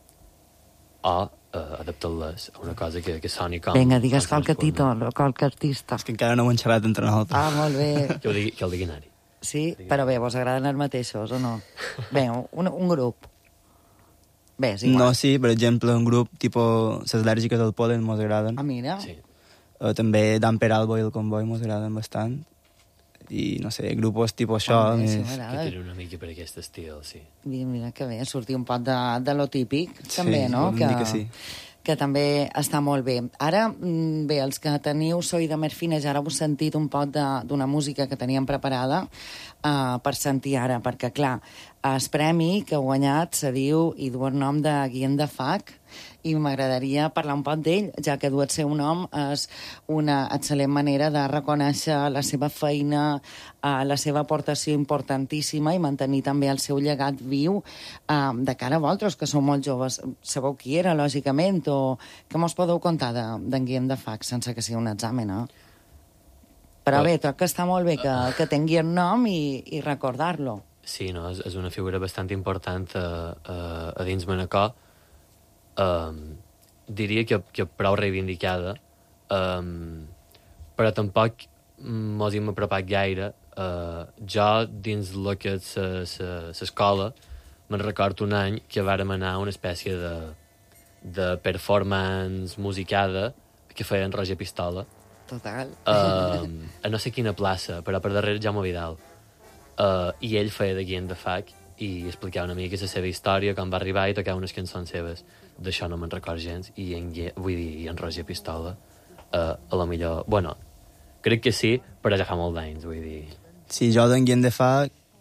o uh, adaptar-les a una cosa que, que soni com... Vinga, digues qualque títol o qualque artista. És que encara no ho hem xerrat entre nosaltres. Ah, molt bé. Que, ho digui, que el digui Nari. Sí? Però bé, vos agraden els mateixos o no? Bé, un, un grup. Bé, és igual. No, sí, per exemple, un grup tipus les al·lèrgiques del pol·len mos agraden. Ah, mira. Sí. Uh, també Dan Peralbo i el Convoy mos agraden bastant. I, no sé, grupos tipus això. Ah, bé, sí, més... m'agrada. Que tenen una mica per aquest estil, sí. Mira, mira que bé, sortir un pot de, de lo típic, també, Sí, no? una mica sí. Que també està molt bé. Ara, mm, bé, els que teniu Soi de Merfina, ja ara us sentit un pot de- d'una música que teníem preparada uh, per sentir ara, perquè, clar, el premi que heu guanyat se diu i du el nom de Guillem de Fac, i m'agradaria parlar un poc d'ell, ja que dur el seu nom és una excel·lent manera de reconèixer la seva feina, eh, la seva aportació importantíssima i mantenir també el seu llegat viu eh, de cara a vosaltres, que sou molt joves. Sabeu qui era, lògicament, o què mos podeu contar d'en de, Guillem de Fac, sense que sigui un examen, eh? Però bé, tot que està molt bé que, que tingui el nom i, i recordar-lo. Sí, no? és, és una figura bastant important a, a, a dins Manacor. Um, diria que, que prou reivindicada, um, però tampoc mos hem apropat gaire. Uh, jo, dins el que és l'escola, me'n recordo un any que vàrem anar a una espècie de, de performance musicada que feien Roger Pistola. Total. Uh, a no sé quina plaça, però per darrere Jaume Vidal. Uh, I ell feia de Guillem de Fac i explicava una mica la seva història, com va arribar i tocava unes cançons seves. D'això no me'n record gens, i en, vull dir, i en Roger Pistola, uh, a la millor... Bueno, crec que sí, però ja fa molt d'anys, vull dir... Sí, jo d'en Guillem de Fac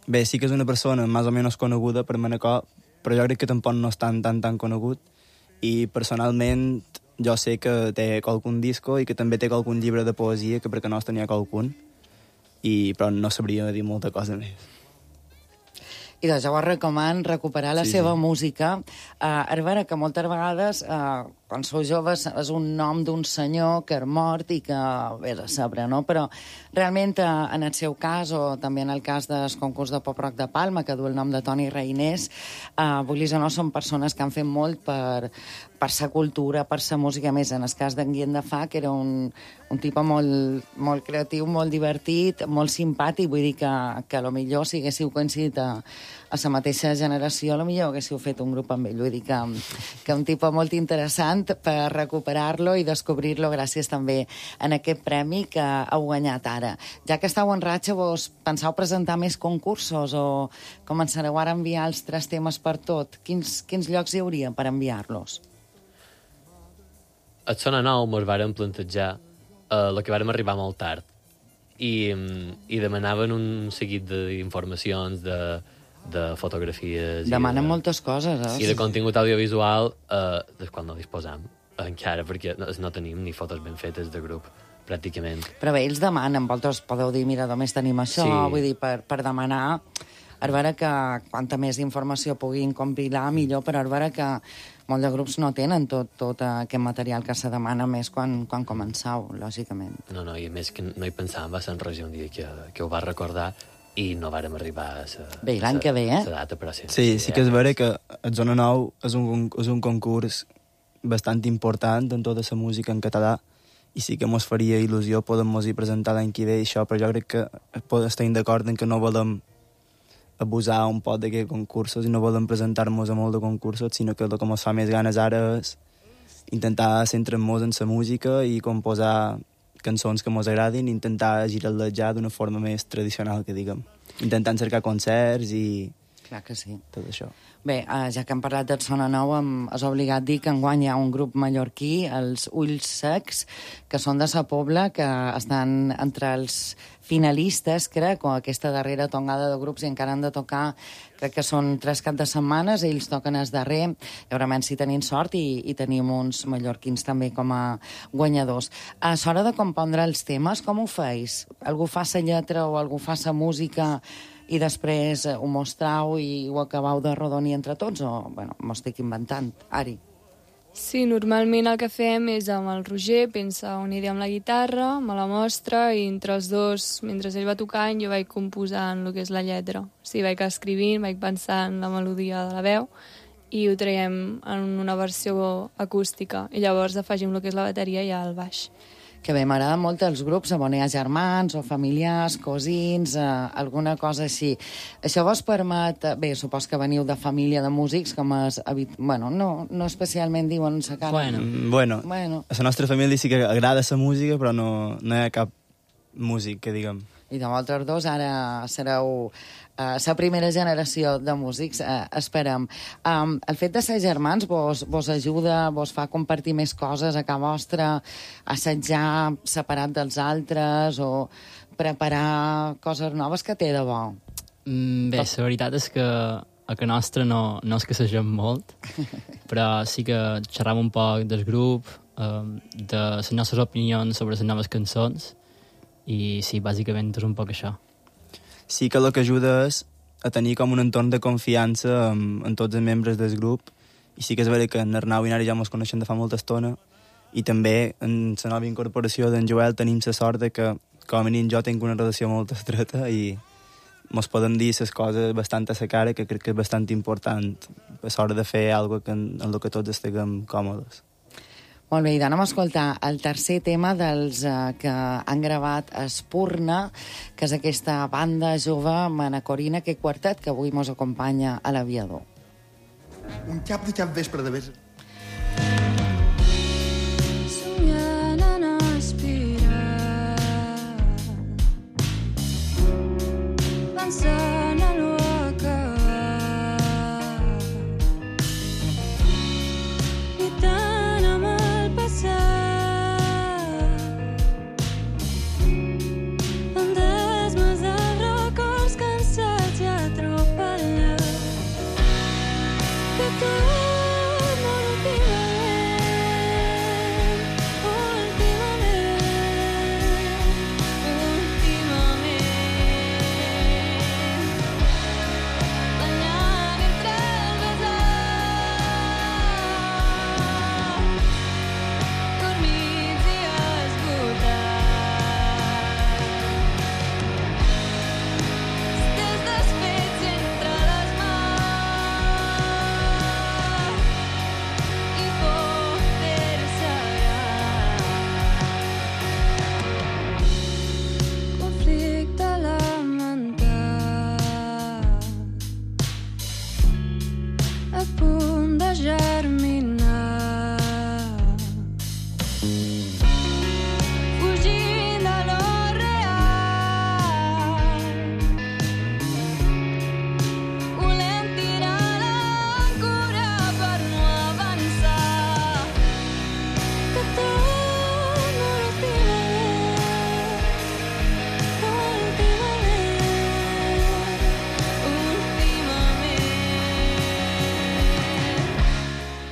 Bé, sí que és una persona més o menys coneguda per Manacor, però jo crec que tampoc no és tan, tan, tan conegut. I personalment jo sé que té qualcun disco i que també té qualcun llibre de poesia, que perquè no es tenia qualcun, i, però no sabria dir molta cosa més. I doncs jo vos recomano recuperar la Sí, seva sí. música. Uh, a veure, que moltes vegades, uh, quan sou joves, és un nom d'un senyor que és mort i que vés a saber, no? Però realment, uh, en el seu cas, o també en el cas del concurs de pop-rock de Palma, que du el nom de Toni Reinés, uh, vulguis o no, són persones que han fet molt per, per sa cultura, per sa música. A més, en el cas d'en Guillem de Fa, que era un, un tipus molt, molt creatiu, molt divertit, molt simpàtic, vull dir que, que a lo millor si haguéssiu coincidit a, a la mateixa generació, a lo millor haguéssiu fet un grup amb ell. Vull dir que, que un tipus molt interessant per recuperar-lo i descobrir-lo gràcies també en aquest premi que heu guanyat ara. Ja que estàu en ratxa, vos penseu presentar més concursos o començareu ara a enviar els tres temes per tot? Quins, quins llocs hi hauria per enviar-los? A Sona Nou mos varen plantejar eh, la que vàrem arribar molt tard i, i demanaven un seguit d'informacions, de, de fotografies... Demanen i de, moltes coses, eh? I de contingut audiovisual, eh, del qual no disposam encara, perquè no, no tenim ni fotos ben fetes de grup, pràcticament. Però bé, ells demanen, vosaltres podeu dir, mira, només tenim això, Sí. vull dir, per, per demanar, a veure que quanta més informació puguin compilar, millor, però a veure que molts de grups no tenen tot, tot aquest material que se demana més quan, quan començau, lògicament. No, no, i a més que no hi pensàvem, va ser en Roger un dia que, que ho va recordar i no vàrem arribar a sa, Bé, l'any sa- que ve, eh? sa data, però sí. Sí, sí que és vera que el Zona Nou és un, és un concurs bastant important en tota la música en català i sí que mos faria il·lusió poder-nos hi presentar l'any que ve i això, però jo crec que estem d'acord en que no volem abusar un poc d'aquests concursos i no volem presentar-nos a molt de concursos, sinó que el que ens fa més ganes ara és intentar centrar-nos en la música i composar cançons que ens agradin i intentar girar-les ja d'una forma més tradicional, que diguem. Intentant cercar concerts i Clar que sí. tot això. Bé, eh, ja que hem parlat del Sona Nou, em és obligat dir que enguany hi ha un grup mallorquí, els Ulls Secs, que són de sa Pobla, que estan entre els finalistes, crec, o aquesta darrera tongada de grups i encara han de tocar, crec que són tres cap de setmanes, ells toquen el darrer, segurament si tenim sort, i, i tenim uns mallorquins també com a guanyadors. A l'hora de compondre els temes, com ho feis? Algú fa la lletra o algú fa la música i després ho mostrau i ho acabau de rodonir entre tots, o, bueno, m'ho estic inventant. Ari. Sí, normalment el que fem és amb el Roger, pensa una idea amb la guitarra, me la mostra i entre els dos, mentre ell va tocant, jo vaig composant el que és la lletra. O sigui, vaig escrivint, vaig pensant la melodia de la veu i ho traiem en una versió acústica i llavors afegim el que és la bateria i el baix. Que bé, m'agraden molt els grups on hi ha germans o familiars, cosins, eh, alguna cosa així. Això vos permet... Bé, supos que veniu de família de músics, com és... habit- Bueno, no, no especialment diuen sa cara. Bueno. Mm, Bueno, Bueno. a la nostra família sí que agrada la música, però no, no hi ha cap músic, que diguem. I de vosaltres dos ara sereu la uh, primera generació de músics, uh, esperem. Um, el fet de ser germans vos, vos ajuda, vos fa compartir més coses a casa vostra, assajar separat dels altres o preparar coses noves, que té de bo? Mm, bé, la veritat és que a que nostra no, no és que s'agem molt, però sí que xerram un poc del grup, um, de les nostres opinions sobre les noves cançons, i sí, bàsicament és un poc això. Sí que el que ajuda és a tenir com un entorn de confiança amb, amb tots els membres del grup, i sí que és vera que en Arnau i Nari ja ens coneixem de fa molta estona, i també en la nova incorporació d'en Joel tenim la sort de que, com a mínim, jo tinc una relació molt estreta i ens podem dir les coses bastant a la cara, que crec que és bastant important a l'hora de fer alguna cosa en, en el que tots estiguem còmodes. Molt bé, i d'anem a escoltar el tercer tema dels uh, que han gravat Espurna, que és aquesta banda jove manacorina, aquest quartet que avui mos acompanya a l'Aviador. Un cap de cap vespre de vespre. Somiant en aspirar, pensant en lo acabar, lluitant amb el passat, fantasmes dels records cansats i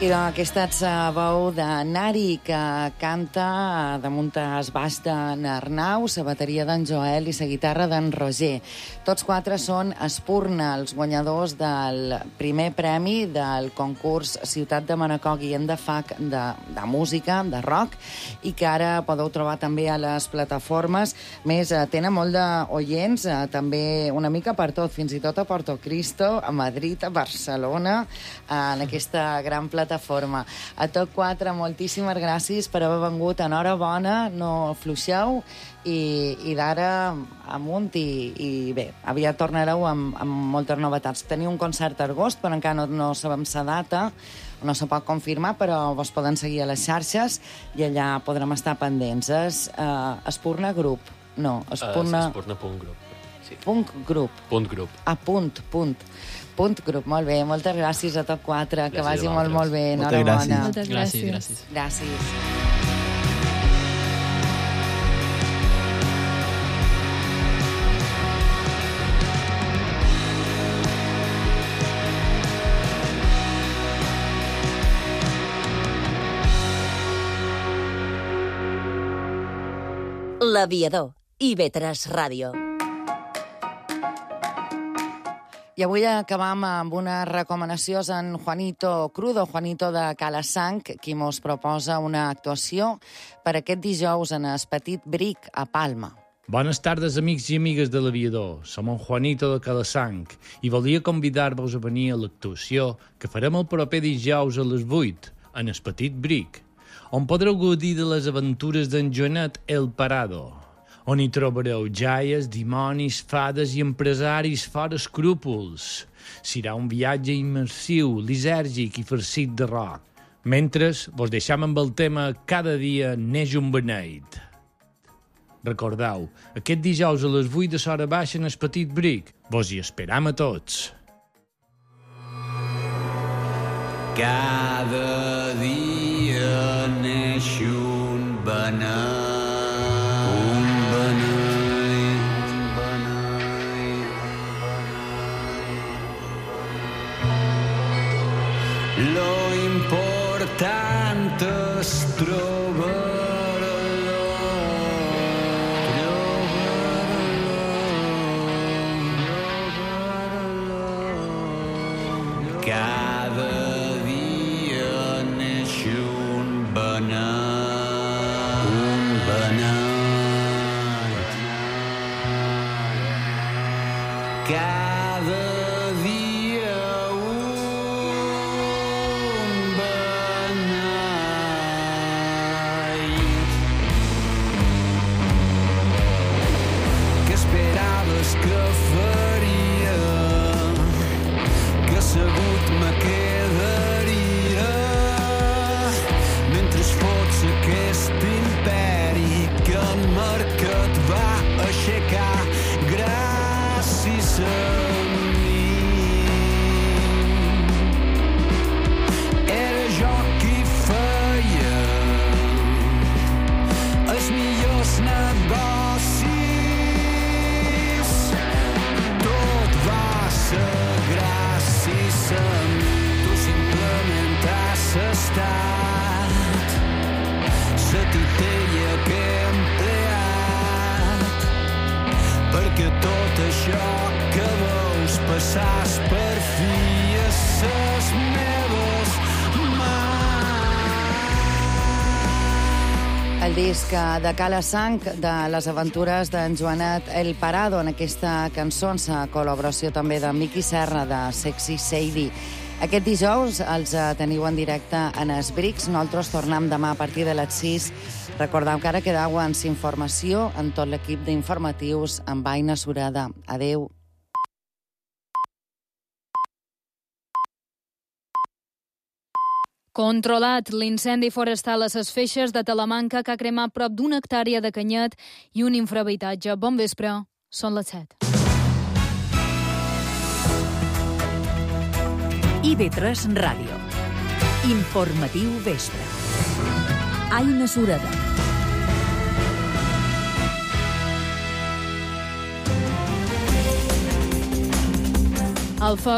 I doncs aquesta és la veu de Nari, que canta damunt el baix d'en Arnau, la bateria d'en Joel i la guitarra d'en Roger. Tots quatre són Espurna, els guanyadors del primer premi del concurs Ciutat de Manacor Guillem de Fac de, de música, de rock, i que ara podeu trobar també a les plataformes. Més, eh, tenen molt d'oients, eh, també una mica per tot, fins i tot a Porto Cristo, a Madrid, a Barcelona, eh, en aquesta gran plataforma. Plataforma. A tots quatre, moltíssimes gràcies per haver vengut. Enhorabona, no fluixeu i, i d'ara amunt i, i bé, aviat tornareu amb, amb moltes novetats. Teniu un concert a agost, però encara no, no sabem la data, no se pot confirmar, però vos poden seguir a les xarxes i allà podrem estar pendents. És uh, Espurna Group. No, Espurna... Uh, Espurna punt grup. Sí. Punt grup. Punt grup. Ah, punt, punt. Punt grup, molt bé. Moltes gràcies a tots quatre. Gràcies, que vagi molt, molt bé. Moltes gràcies. Moltes gràcies. Gràcies. Gràcies. L'Aviador, I V tres Ràdio. I avui acabam amb una recomanació en Juanito Crudo, Juanito de Calasanc, qui mos proposa una actuació per aquest dijous en el Petit Bric a Palma. Bones tardes, amics i amigues de l'Aviador. Som en Juanito de Calasanc i volia convidar-vos a venir a l'actuació que farem el proper dijous a les vuit en el Petit Bric, on podreu gaudir de les aventures d'en Joanet el Parado, on hi trobareu jaies, dimonis, fades i empresaris fora escrúpols. Serà un viatge immersiu, lisèrgic i farcit de rock. Mentre vos deixam amb el tema Cada dia neix un beneit. Recordeu, aquest dijous a les vuit de l'hora baixa en el Petit Bric. Vos hi esperam a tots. Cada dia neix un beneit. Lo important és trobar-lo, trobar-lo. Cada dia neix un beneit, un beneit. Cada que faria, que assegut me quedaria mentre fots aquest imperi que el mercat va aixecar gràcies a mi. Era jo qui feia els millors negocis. Gràcies a mi, tu simplement has estat la titella que he empleat perquè tot això que veus passàs per fi a ses meves El disc de Calasanc de les aventures d'en Joanet el Parado, en aquesta cançó, la col·laboració també de Miqui Serra de Sexy Sadie. Aquest dijous els teniu en directe en els Brics. Nosaltres tornem demà a partir de les sis. Recordeu que ara quedeu amb informació en tot l'equip d'informatius amb Aina Sureda. Adeu. Controlat l'incendi forestal a les Feixes de Talamanca que ha cremat prop d'una hectàrea de canyet i un infrahabitatge. Bon vespre, són les set. I V tres Ràdio. Informatiu vespre. Aina Sureda. El foc